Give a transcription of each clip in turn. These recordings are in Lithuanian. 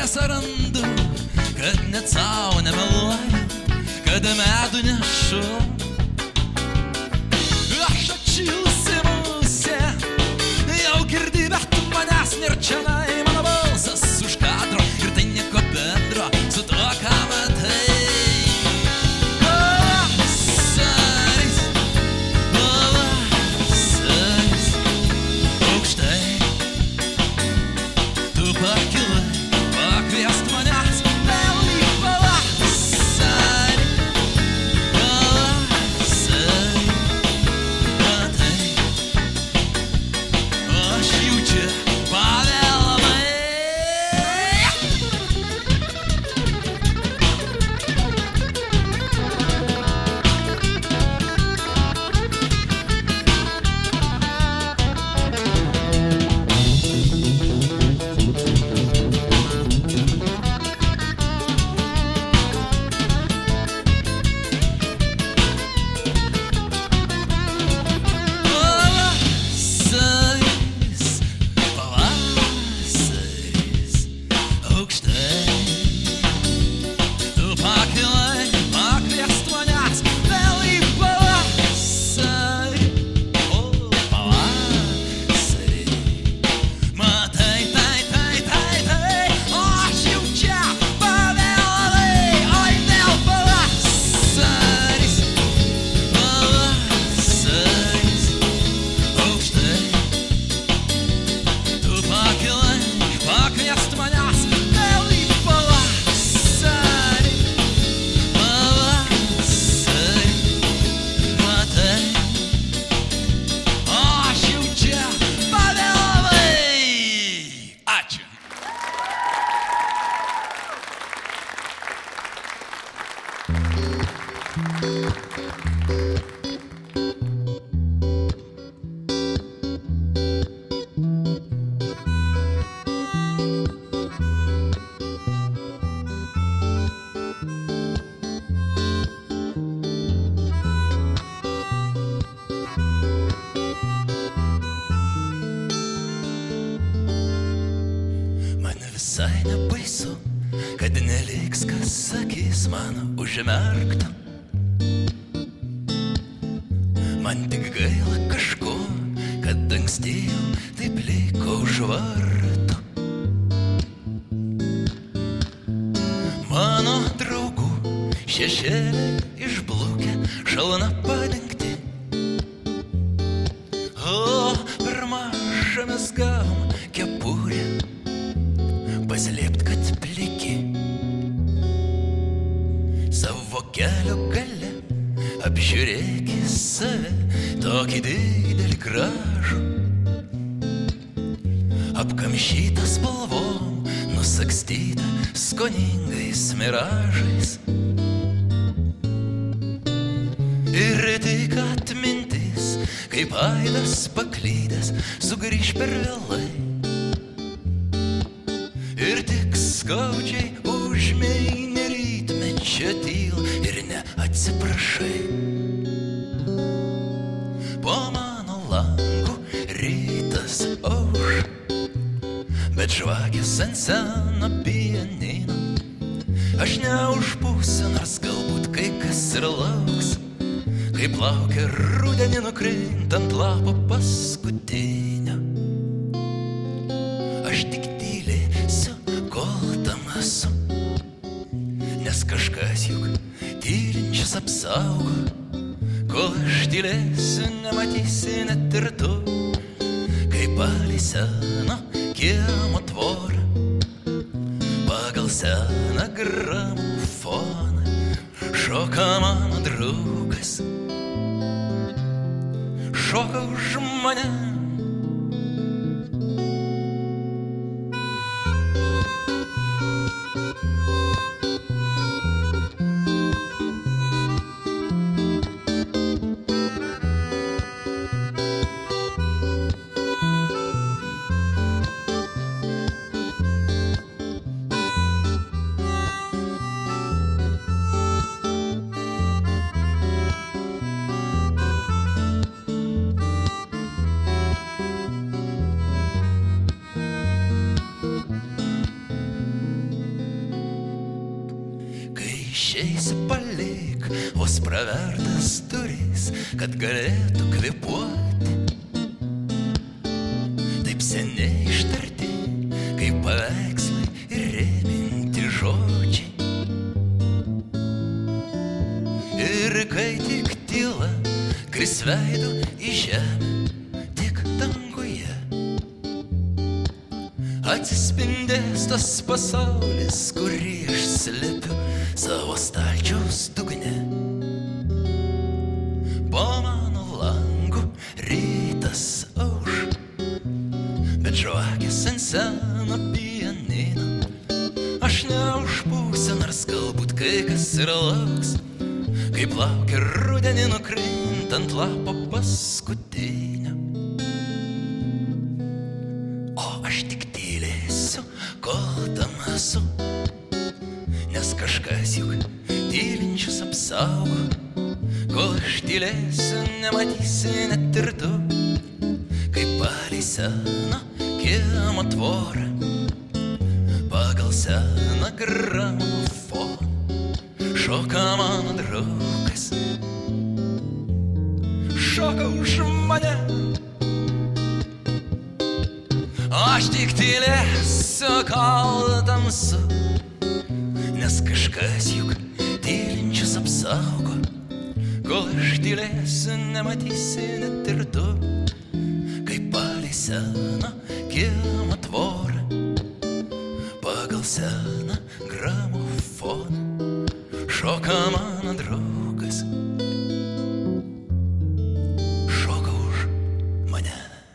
nesarandu, kad net savo nemeluoju, kad medų nešu. Aš atšilusi musė, jau girdi, bet manęs nirčianai, mano balsas už kadro ir tai nieko bendro su to, ką matai. Visai nebaisu, kad neliks, kas sakys man užmerkta. Man tik gaila kažko, kad ankstėjau taip liko už vartų. Mano draugų šešėliai išblukę, šalna padengti. O per mažą mes gavom kepurę paslėpt, kad pliki. Savo kelio gale apžiūrėki save, tokį didelį gražų, apkamšytą spalvom, nusakstytą skoningais miražais. Ir tik atmintis, kaip aidas paklydęs, sugrįž per vėlai. Ir tik skaudžiai užmeini rytmečio tyl ir neatsiprašai. Po mano langu rytas auš, bet žvakės ant seno pianino. Aš neužpūsiu, nors galbūt kai kas ir lauks, kaip laukia rudenį nukrintant lapo paskutinio. Aš tik nes kažkas juk tyrinčias apsaugo, kol aš tylėsiu, nematysi net ir tu, kaip palei seno kiemo tvorą, pagal seną gramofoną šoka mano draugas, šoka už mane. išeisi palik, vos pravertas duris, kad galėtų kvėpuoti. Taip seniai ištarti, kaip paveikslai ir rėminti žodžiai. Ir kai tik tyla kris veidu į žemę, tik danguje atsispindės tas pasaulis, kurį aš slepiu savo stalčiaus dugne. Po mano langu rytas auš, bet žvakės ant seno pianino aš neužpūsiu, nors galbūt kai kas ir lauks, kaip laukia rudenį nukrintant lapo paskutinio. O aš tik tylėsiu, kol tamsu, nes kažkas juk tylinčius apsaugo. Kol aš tylėsiu, nematysi net ir tu, kaip palei seną kiemo tvorą, pagal seną gramofoną šoka mano draugas, šoka už mane. Aš tik tylėsiu, kol tamsu, nes kažkas juk tylinčius apsaugo. Kol aš tylėsiu, nematysi net ir tu, kaip palei seną kiemo tvorą, pagal seną gramofoną šoka mano draugas, šoka už mane.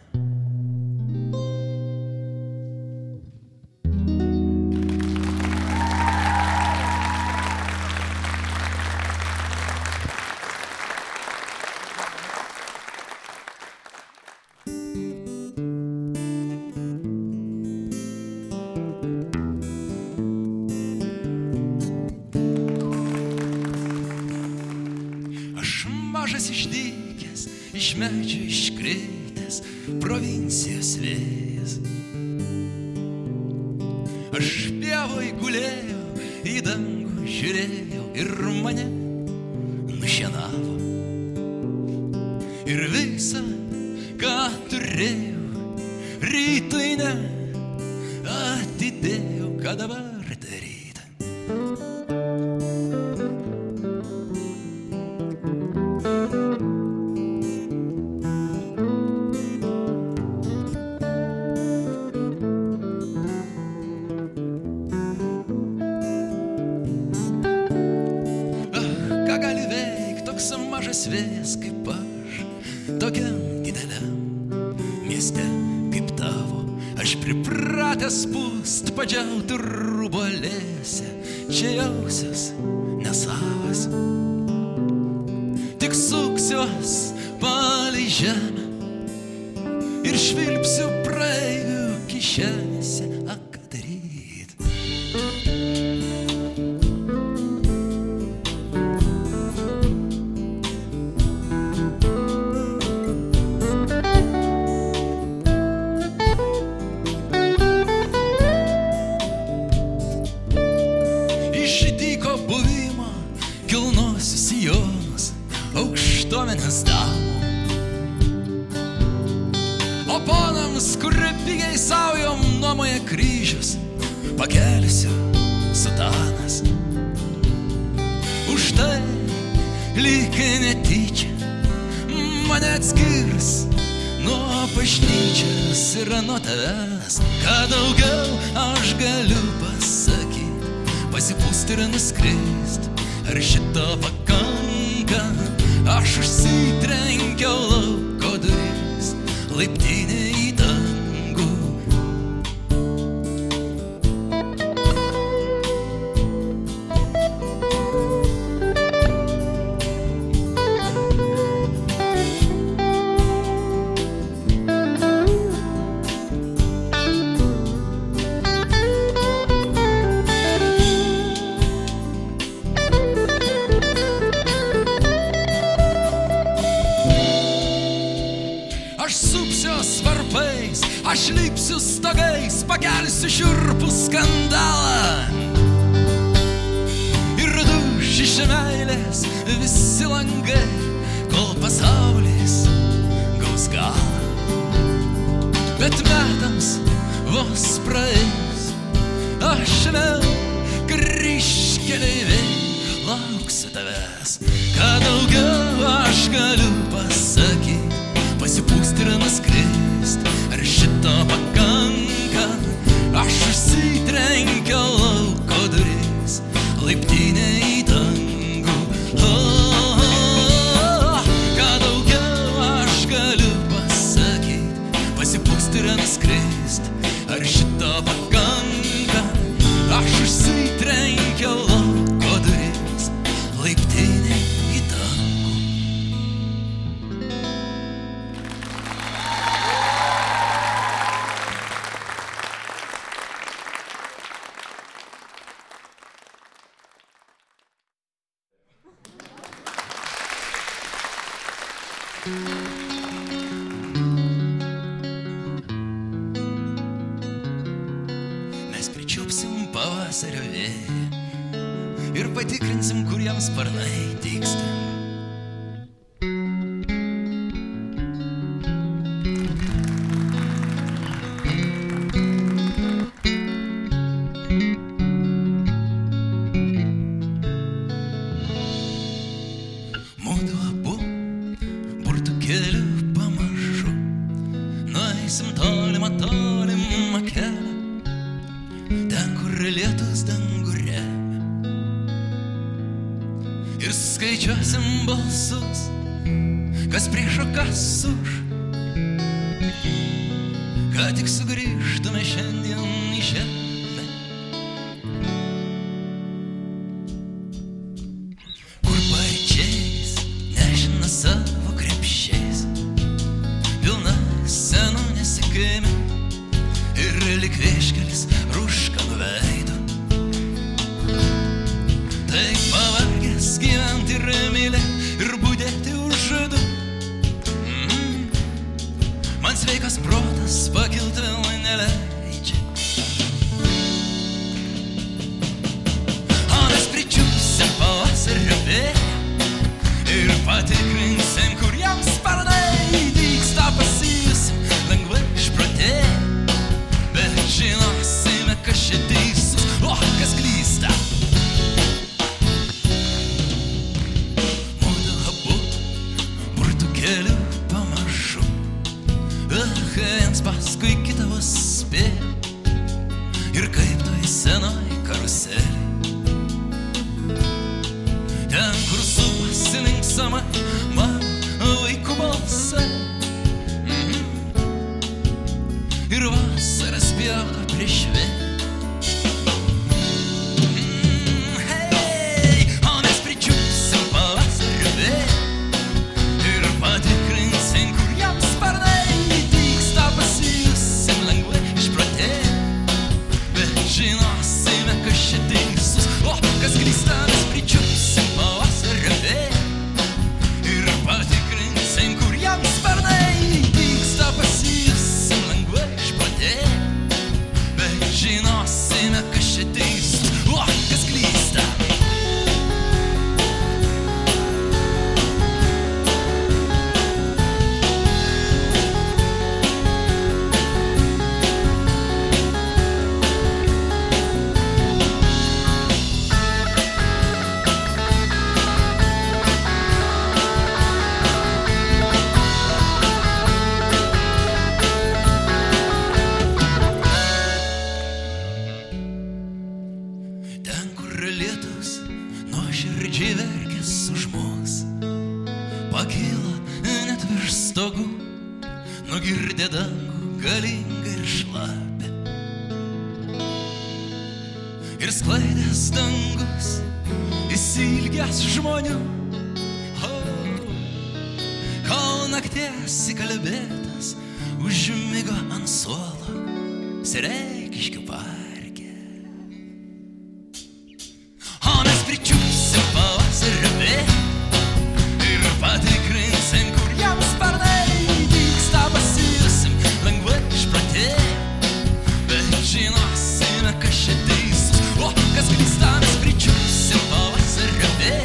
Mažas išdykęs, iš medžio iškritęs, provincijos vėjas. Aš pievoj gulėjau, į dangų žiūrėjau ir mane nušienavo. Ir visa, ką turėjau, rytui ne atidėjau, ką dabar daryti. Mažas vėjas kaip aš, tokiam dideliam mieste kaip tavo, aš pripratęs pūst padžiautų rubolėse, čia jausiuos nesavas. Tik suksiuos palei žemę ir švilpsiu praeivių kišenėse, ką daryt. Kilnosiu sijonus aukštuomenės damų, o ponams, kurie pigiai saujom nuomoja kryžius, pakelsiu sutanas. Už tai lyg netyčia mane atskirs nuo bažnyčios ir nuo tavęs, ką daugiau aš galiu pasakyti, pasipūst ir nuskrist. Ar šito pakanka, aš užsitrenkiau lauko duris, laiptinė į dangų. Aš lipsiu stogais, pakelsiu šiurpų skandalą ir duš Iš meilės visi langai, kol pasaulis gaus galą. Bet metams vos praeis, aš vėl kryžkeleiviai lauksiu tavęs. Ką daugiau aš galiu pasakyt, pasipūst ir nuskrist, ar šito pakanka? Aš užsitrenkiau lauko duris, laiptinė į dangų. Ką daugiau aš galiu pasakyt, pasipūst ir nuskrist, ar šito pakanka? Aš užsitrenkiau lauko duris, laiptinė į dangų. Mes pričiupsim pavasario vėją ir patikrinsim, kur jam sparnai dygsta. Mudu abu burtukėliu pamažu nueisim tolimą kelią, ten, kur lietus dangų remia, ir skaičiuosim balsus, kas prieš, o kas už, kad tik sugrįžtume šiandien į žemę, kur paryčiais nešina savo krepšiais pilna senų nesikaimė ir lyg vieškelis rūškanų veidų. Taip pavargęs gyventi ramylę ir budėti už žadų. Man sveikas protas pakilti vėl neleidžia. O mes pričiupsim pavasario vėją ir patikrinsim, kur jam sparnai dygsta, pasijusim lengvai išprotėję. Bet žinosime, kas čia teisus, o kas klysta. Mudu abu burtukėliu pamažu, viens paskui kitą vos spėja, ir kaip toj senoj karuselė, ten, kur supasi linksmai mano vaikų balsai, ir vasara spjaudo prieš vėją. Hei, o mes pričiupsim pavasario vėją ir patikrinsim, kur jam sparnai dygsta, pasijusim lengvai išprotėję. Bet žinosime, kas čia teisus, o kas klysta. Mes pričiupsim pavasario vėją ir patikrinsim, kur jam sparnai dygsta, pasijusim lengvai išprotėję. Bet žinosime, kas čia teisus, o kas klysta. Ten, kur lietus nuoširdžiai verkės už mus, pakyla net virš stogų, nugirdė dangų galingą ir šlapę. Ir sklaidės dangus įsilgęs žmonių, kol nakties įkalbėtas užmigo ant suolo Sereikiškių parke. O mes pričiupsim pavasario vėją ir patikrinsim, kur jam sparnai dygsta, pasijusim lengvai išprotėję. Bet žinosime, kas čia teisus, o kas klysta. Mes pričiupsim pavasario vėją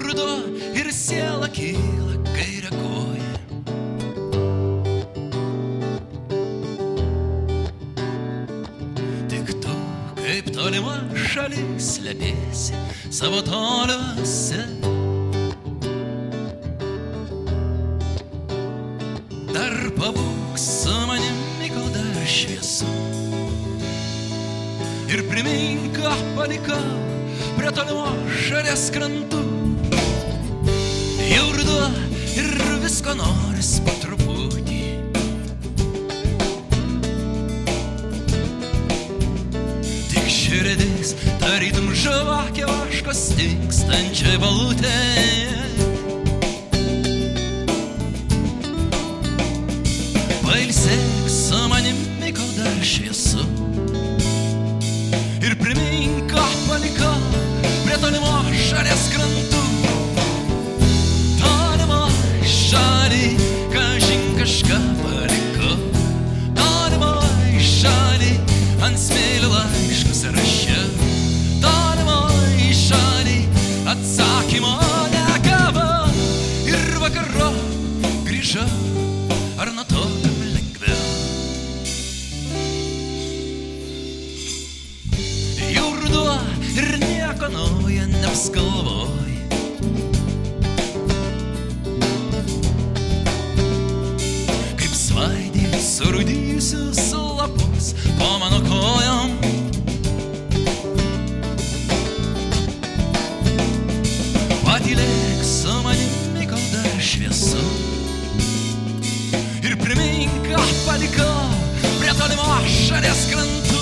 ruduo ir siela kyla kairę koją. Tik tu, kaip tolima šalis, slepiesi savo toliuose. Dar pabūk su manimi, kol dar šviesu. Ir primink, ką palikau prie tolimo šalies krantų. Jau ruduo ir visko noris po truputį. Tik širdis tarytum žvakė vaško stingstančiai balutėje. Pailsėk su manimi, kol dar šviesu. Ir primink, ką palikau prie tolimo šalies krantų. Tolimoj šaly, kažin kažką palikau. Tolimoj šaly, ant smėlio laiškus rašiau. Tolimoj šaly, atsakymo negavau. Ir vakarop grįžau, ar nuo to lengviau. Jau ruduo ir nieko naujo neapsgalvoji. Kaip svaidį surūdysius lapus po mano kojom. Patylėk su manimi, kol dar šviesu. Ir primink, ką palikau prie tolimo šalies krantų.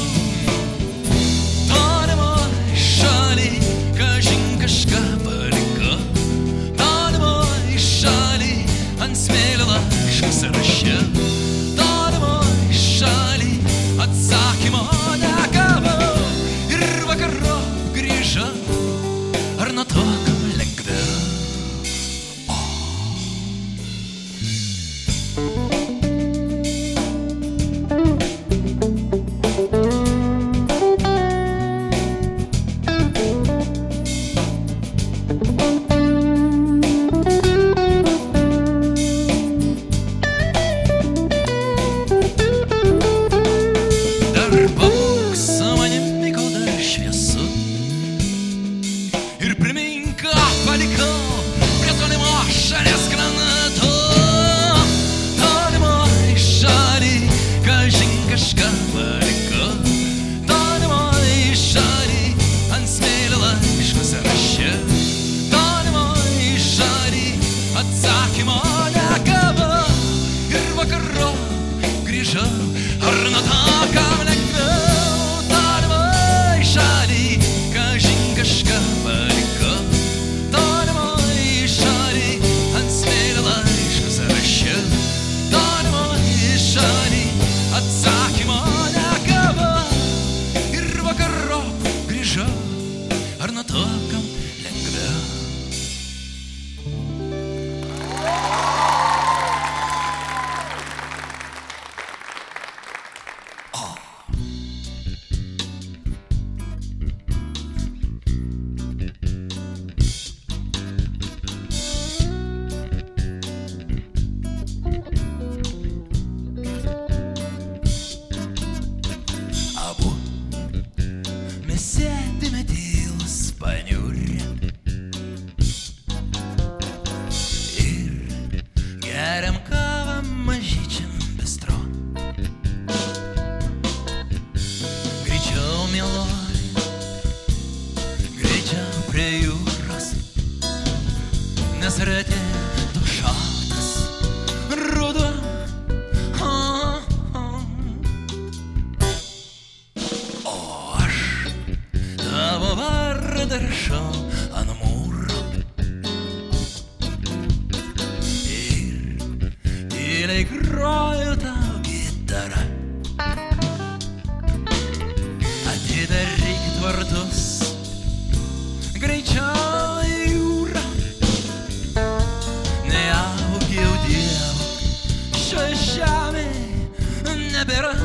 Tolimoj šaly, kažin kažką palikau. Tolimoj šaly, ant smėlio laiškus rašiau. Tolimoj šaly, atsakymo negavau. Ir vakarop grįžau, ar nuo to lengviau. Ir primink, ką palikau prie tolimo šalies krantų. Tolimoj šaly, kažin kažką palikau. Tolimoj šaly, ant smėlio laiškus rašiau. Tolimoj šaly, atsakymo negavau. Ir vakarop grįžau, ar nuo to kam lengviau. Tolimoj šaly, kažin kažką palikau. Tolimoj šaly, ant smėlio laiškus rašiau. Tolimoj šaly, atsakymo negavau. Ir vakarop grįžau, ar nuo to kam lengviau. Abu mes sėdime tylūs paniurę ir geriam kavą mažyčiam bistro. Greičiau, mieloji, greičiau prie jūros, nes rate tu šaltas ruduo. Tavo vardą rašau ant mūro ir tyliai groju tau gitarą. Atidaryk tvartus, greičiau į jūrą. Neauk jau dievo, šioje žemėje nebėra.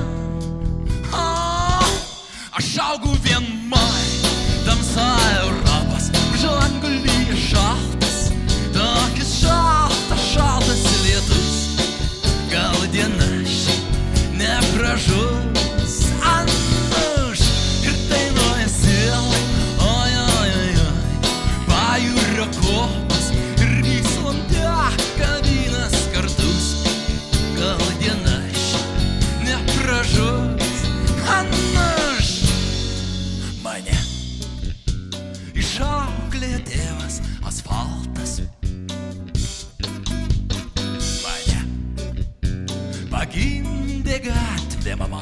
Aš augau vienoj tamsa Europos, žlangulyje šaltas kopas ir gyslante kavynas kartus. Gal diena ši nepražus, anaš mane išauklė tėvas asfaltas. Mane pagimdė gatvė mama.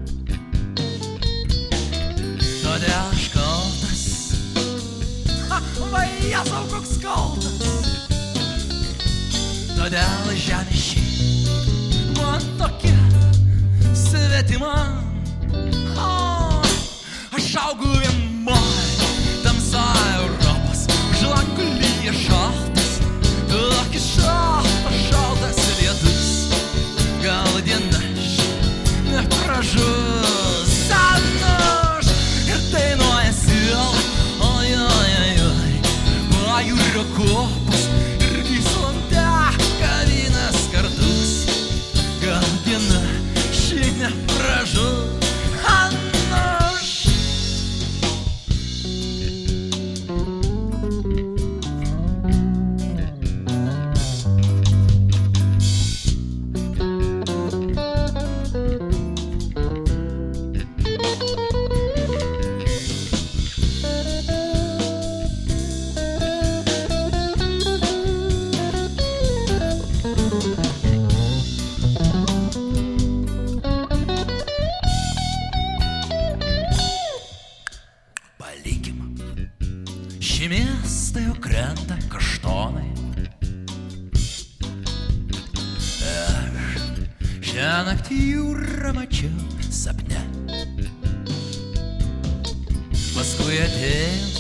Todėl aš kaltas. Vai Jėzau, koks kaltas. Todėl žemė ši man tokia svetima. Aš augu vienoj tamsoj Europos žlakulyje šaltas. Tokį šaltas lietus. Gal diena ši nepražus, anaš ir dainuoja siela. Oi, oi, oi, oi, pajūrio kopas ir gyslante kavynas kartus. Gal diena ši nepražus, anaš. Palikim, šį miestą jau krenta kaštonai. Aš šią naktį jūrą mačiau sapne. Paskui atėjo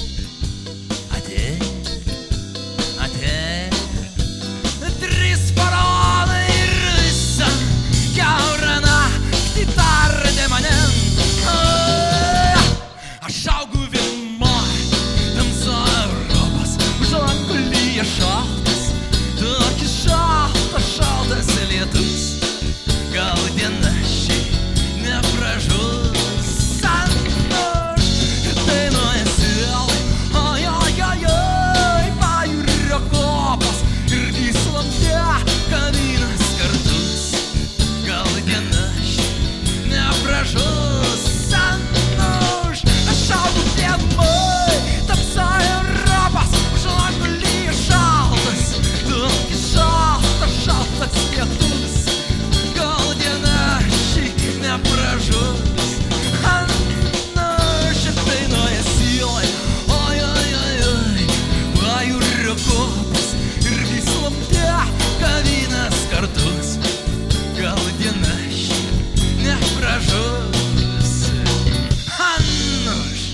trys faraonai ir visą kiaurą naktį tardė manim. Aš augu vienoj tamsoj Europos žlakulyje šaltas. Tokį šaltas lietus. Gal diena ši nepražus, anaš ir dainuoja siela. Oi, oi, oi, oi, pajūrio kopas ir gyslante kavynas kartus. Gal diena ši nepražus, anaš. Aš augu vienoj tamsoj Europos žlakulyje šaltas. Tokį šaltas lietus. Gal diena ši nepražus, anaš ir dainuoja siela. Oi, oi, oi, oi, pajūrio kopas ir gyslante kavynas kartus. Gal diena ši nepražus, anaš.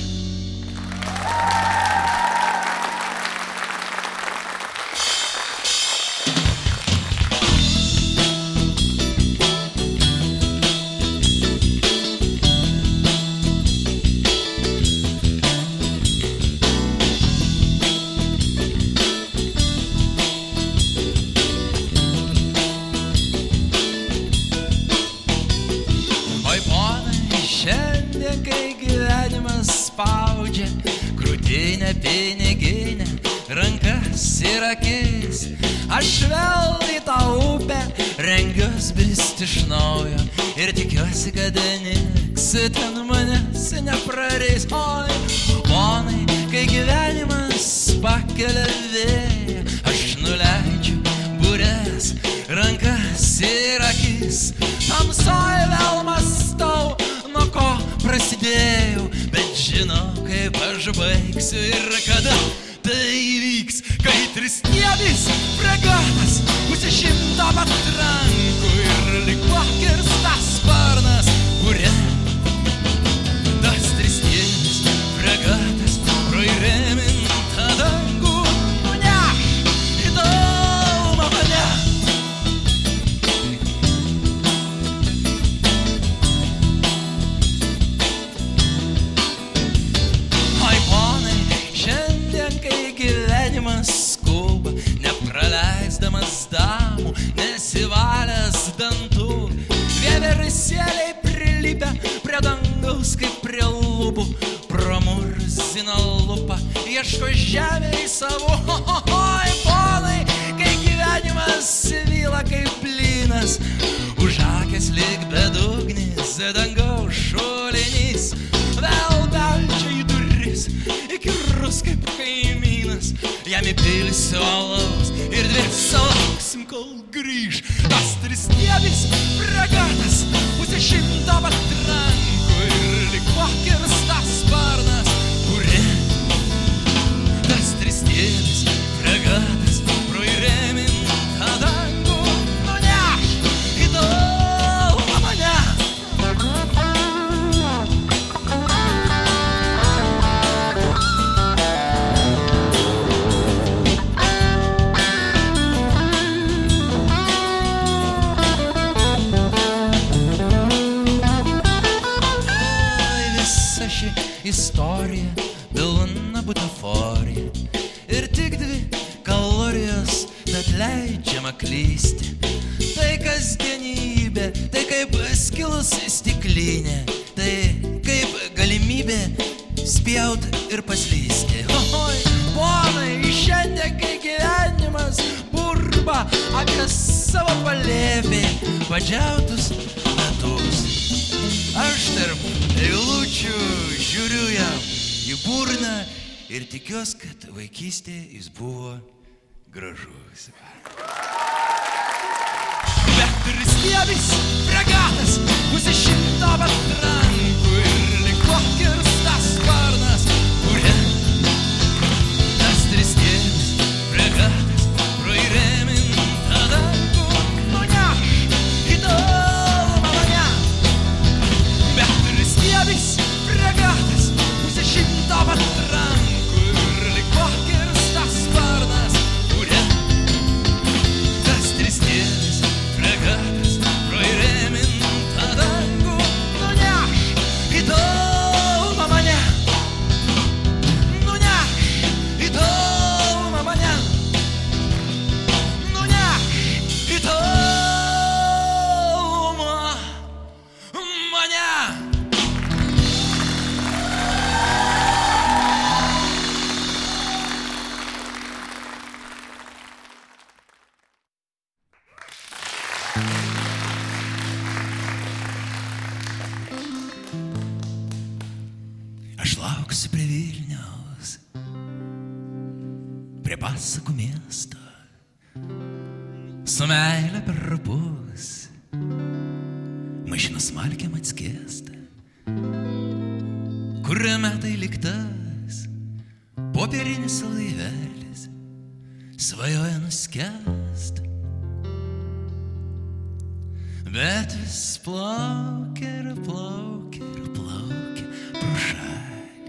Oi, ponai, šiandien, kai gyvenimas spaudžia krūtinę piniginę, rankas ir akis, aš vėl į tą upę rengiuos brist iš naujo ir tikiuosi, kad niks ten manęs nepraris. Oi, ponai, kai gyvenimas pakelia vėją, aš nuleidžiu burės, rankas ir akis. Tamsoj vėl mąstau, nuo ko prasidėjau, bet žinau, kaip aš baigsiu ir kada tai įvyks. Kai trisniebis fregatas užsišimto patrankų ir lyg pakirstas sparnas ure. Tas trisniebis fregatas pro įrėmintą dangų nuneš į daumą mane. Oi, ponai, šiandien, kai gyvenimas skuba, nepraleisdamas damų, nesivalęs dantų, vieversėliai prilipę prie dangaus kaip prie lūpų, pro murzino lupą ieško žemėj savo. vynas, už akės lyg bedugnis, dangaus šulinys, vėl beldžia į duris, įkirus kaip kaimynas, jam įpilsiu alaus ir dviese lauksim, kol grįž. Tas tristiebis fregatas, pusė 100 patrankų ir lyg pakirstas sparnas, kurie tas tristiebis fregatas pro įrėmintą dangų nuneš į tolumą mane. Visa ši istorija pilna butaforija ir tik 2 kalorijos, tad leidžiama klysti. Tai kasdienybė, tai kaip skilus stiklinė, tai kaip galimybė spjaut ir paslysti. Oi, ponai, šiandien, kai gyvenimas burba apie savo palėpį padžiautus metus, aš tarp eilučių žiūriu jam į burną ir tikiuosi, kad vaikystėje jis buvo gražus. Bet tristiebis fregatas, pusė 100 patrankų ir lyg pakirstas sparnas, kurie tas tristiebis fregatas pro įrėmintą dangų nuneš į tolumą mane. Bet tristiebis fregatas, pusė 100 patrankų ir lyg pakirstas sparnas, kurie tas tristiebis fregatas pro įrėmintą dangų nuneš į tolumą mane. Nuneš į tolumą mane. Nuneš į tolumą mane. Aš lauksiu prie Vilniaus, prie pasakų miesto, su meile per rapus, mašinos smalkiam atskiesta, kur metai liktas, popierinis laivelis, svajoja nuskęst. Bet vis plaukia ir plaukia ir plaukia pro šalį.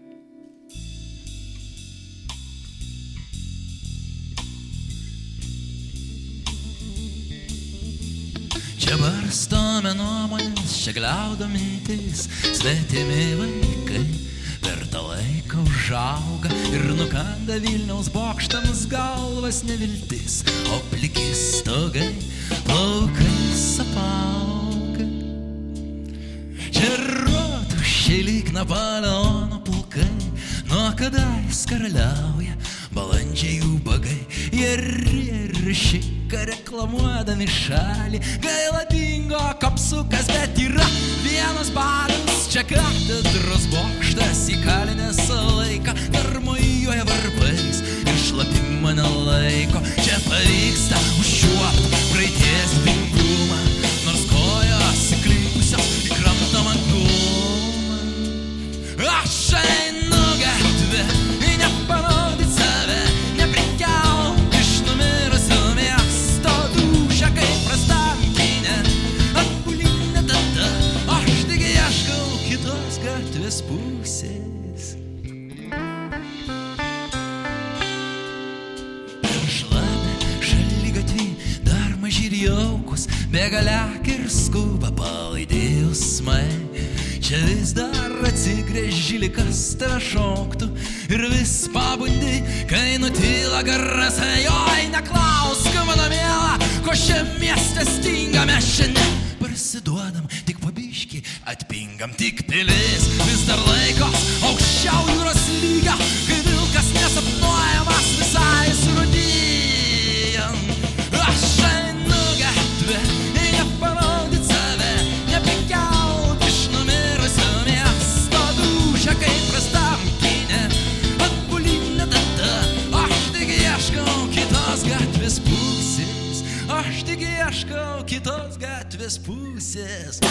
Čia barstome nuomonės, čia gliaudo mintis, svetimi vaikai per tą laiką užauga ir nukanda Vilniaus bokštams galvas neviltis, o pliki stogai plaukais apauga. Čia rotuščiai lyg Napoleono pulkai, nuo kadais karaliauja balandžiai ubagai. Jie rišika reklamuodami šalį, gaila dingo kapsukas, bet yra vienas baras. Čia katedros bokštas įkalinęs laiką, dar mojuoja varpais ir šlapimą nelaiko. Čia pavyksta užčiuopt praeities dingumą, nors kojos įklimpusios į kramtomą gumą. Aš einu gatvę, neparodyt save, neprikelk iš numirusio miesto dūšią kaip prastam kine. Atbulinė data, aš tik ieškau kitos gatvės pusės. Per šlapę šaligatvį dar maži ir jaukus, bėga lekia ir skuba palaidėjus smai. Čia vis dar atsigrėži, lyg kas tave šauktų, ir vis pabundi, kai nutyla garsai. Oi, neklausk mano miela, ko šiam mieste stinga, mes šiandien parsiduodam, tik po biškį atpingam. Tik pilis vis dar laikos aukščiau jūros lygio, kai vilkas nesapnuojamas visai surūdyjam. Aš einu gatvę, tik ieškau kitos gatvės pusės.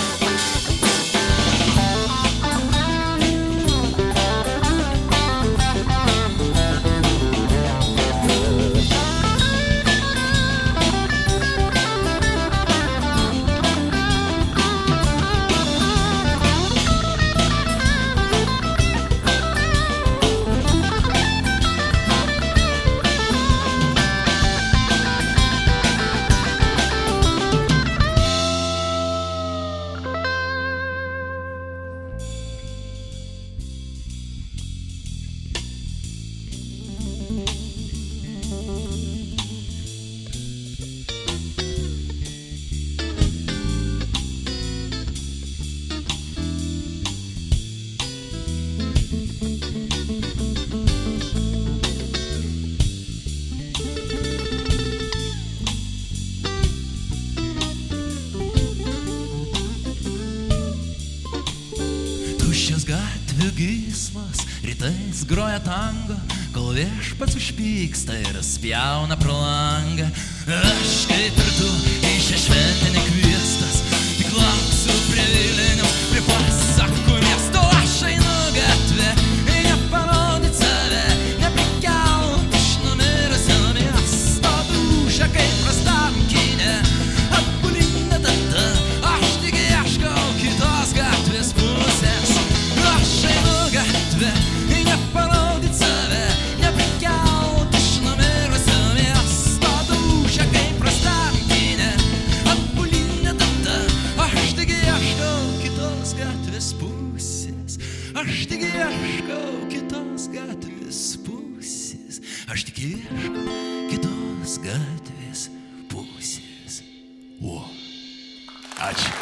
Tuščias gatvių gysmas, rytais groja tango, kol viešpats užpyksta ir spjauna pro langą. Aš kaip ir tu į šią šventę nekviestas, tik lauksiu prie Vilniaus, prie pasakų miesto. Aš einu gatvę, neparodyt save, neprikelt iš numirusio miesto. Dūšia kaip prastam kine, atbulinė data, aš tik ieškau kitos gatvės pusės. Aš einu gatvę, neparodyt save, neprikelt iš numirusio miesto. Dūšia kaip prastam kine, atbulinė data, aš tik ieškau kitos gatvės pusės. Aš tik ieškau kitos gatvės pusės. Aš tik ieškau kitos gatvės pusės. O, ačiū.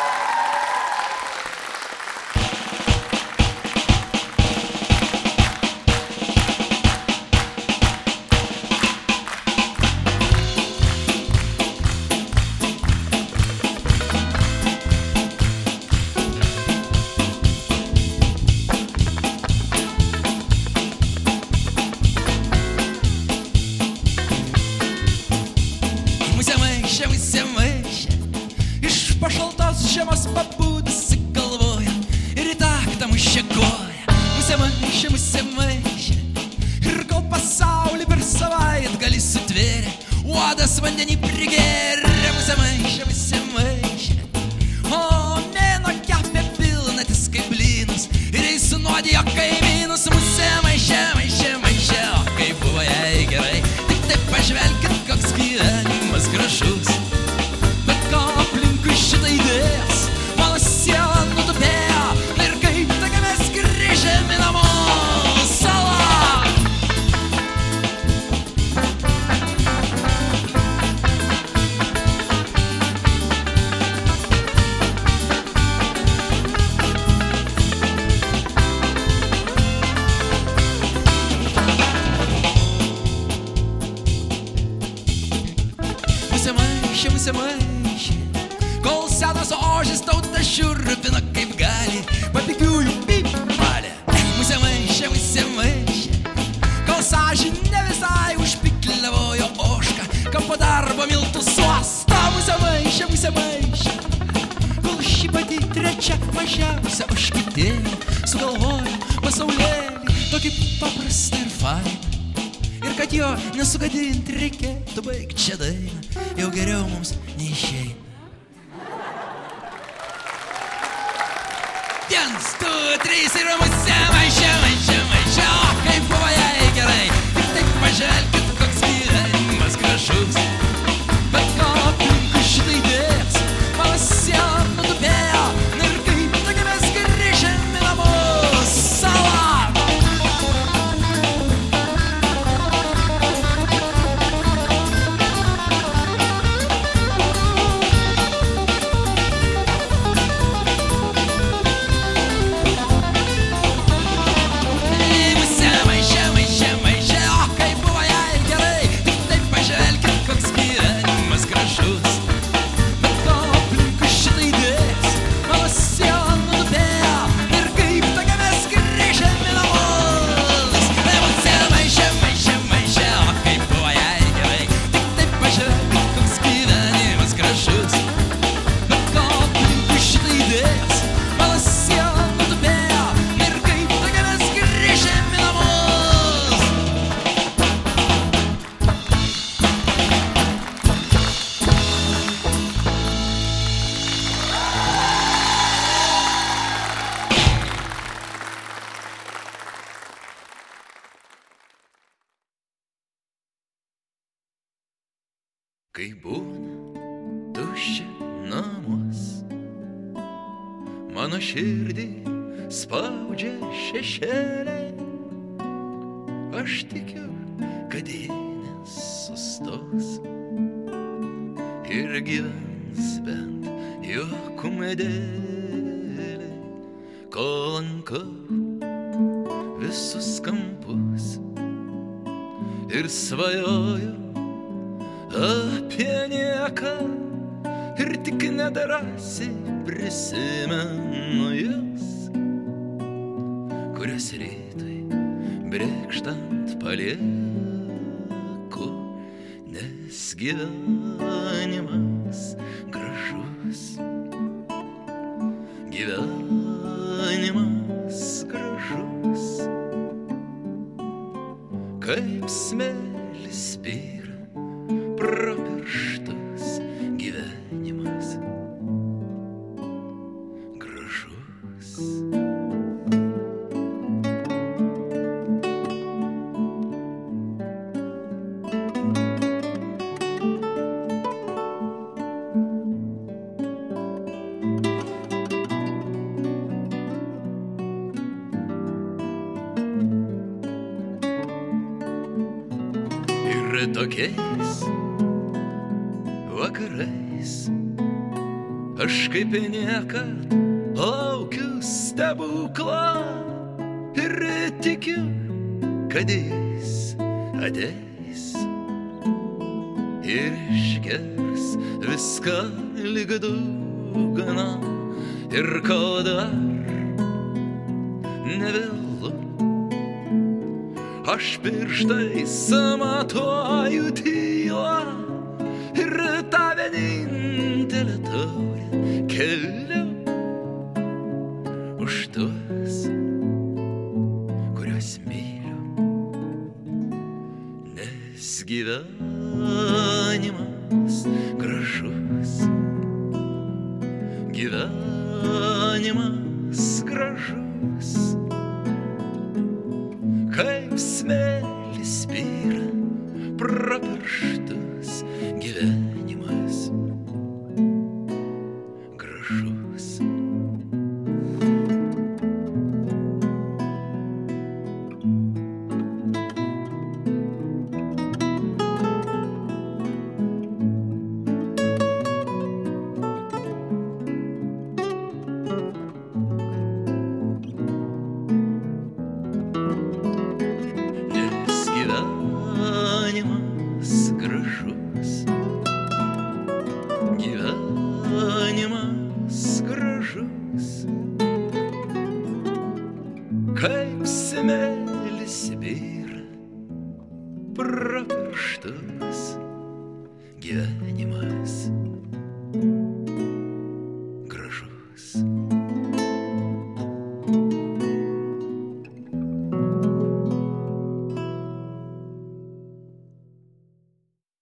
Musė maišė, iš pašaltos žiemos pabudusi galvoja ir į taktą mušė koją. Musė maišė, ir kol pasaulį per savaitgalį sutvėrė, uodas vandenį prigėrė. Musė maišė, o mėno kepė pilnatis kaip blynus ir jai sunuodijo kaimynus. Musė maišė, o kaip buvo jai gerai, tik taip pažvelkit, koks gyvenimas gražus. Bet ko aplinkui šitą idėjas, mano siela nutupėjo, ir kaip taigi mes grįžėm į namo salą. Musė maišė, kol senas ožis tautą šiurpina kaip gali, papigiųjų pipalė. Musė maišė, kol sąžinė visai užpikliavojo ožką, kam po darbo miltų suosta. Musė maišė, kol ši pati trečia mažiausia ožkitėlė sugalvojo pasaulėlį tokį paprastą ir fainą. Ir kad jo nesugadinti reikėtų baigt čia dainą, jau geriau mums neišeina. 1, 2, 3 ir musė maišė, o kaip buvo jai gerai, ir taip pažvelkit, koks gyvenimas gražus. Bet ko aplinkui šitą idėjas, mano siela nutupėjo, ir kaip taigi mes grįžėm į namo salą. Musė maišė, o kaip buvo jai Kai būna tuščia namuos, mano širdį spaudžia šešėliai. Aš tikiu, kad ji nesustos ir gyvens bent juokų medeliai, kol lankau visus kampus ir svajoju apie nieką ir tik nedrąsiai prisimenu jas, kurias rytui brėkštant palieku, nes gyvenimas gražus, gyvenimas gražus, kaip smėlis byra pro pirštus, gyvenimas gražus. Ir tokiais vakarais aš kaip niekad laukiu stebuklą ir tikiu, kad jis ateis ir išgers viską lyg dugną ir kol dar nevėlu, aš pirštais matuoju tylą ir tą vienintelę taurę keliu už tuos, kuriuos myliu, nes gyvenimas gražus, gyvenimas gražus, kaip smėlis byra pro pirštus, gyvenimas gražus. Gyvenimas gražus, gyvenimas gražus, kaip smėlis byra pro pirštus, gyvenimas